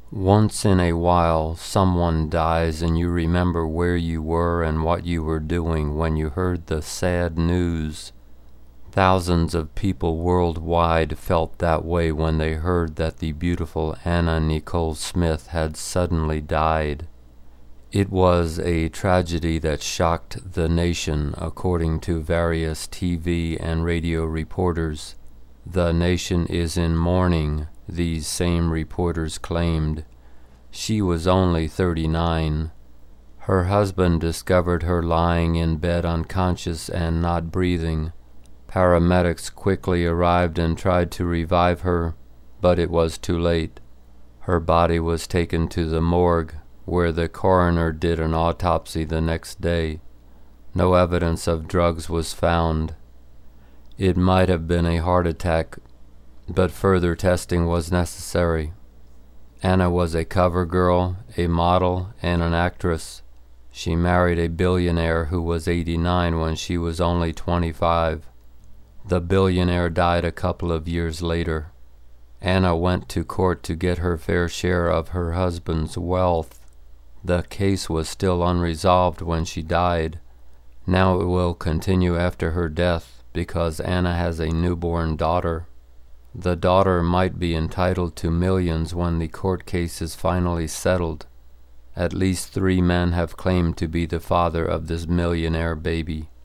Once in a while, someone dies and you remember where you were and what you were doing when you heard the sad news. Thousands of people worldwide felt that way when they heard that the beautiful Anna Nicole Smith had suddenly died. It was a tragedy that shocked the nation, according to various TV and radio reporters. The nation is in mourning, these same reporters claimed. She was only 39. Her husband discovered her lying in bed unconscious and not breathing. Paramedics quickly arrived and tried to revive her, but it was too late. Her body was taken to the morgue, where the coroner did an autopsy the next day. No evidence of drugs was found. It might have been a heart attack, but further testing was necessary. Anna was a cover girl, a model, and an actress. She married a billionaire who was 89 when she was only 25. The billionaire died a couple of years later. Anna went to court to get her fair share of her husband's wealth. The case was still unresolved when she died. Now it will continue after her death because Anna has a newborn daughter. The daughter might be entitled to millions when the court case is finally settled. At least 3 men have claimed to be the father of this millionaire baby.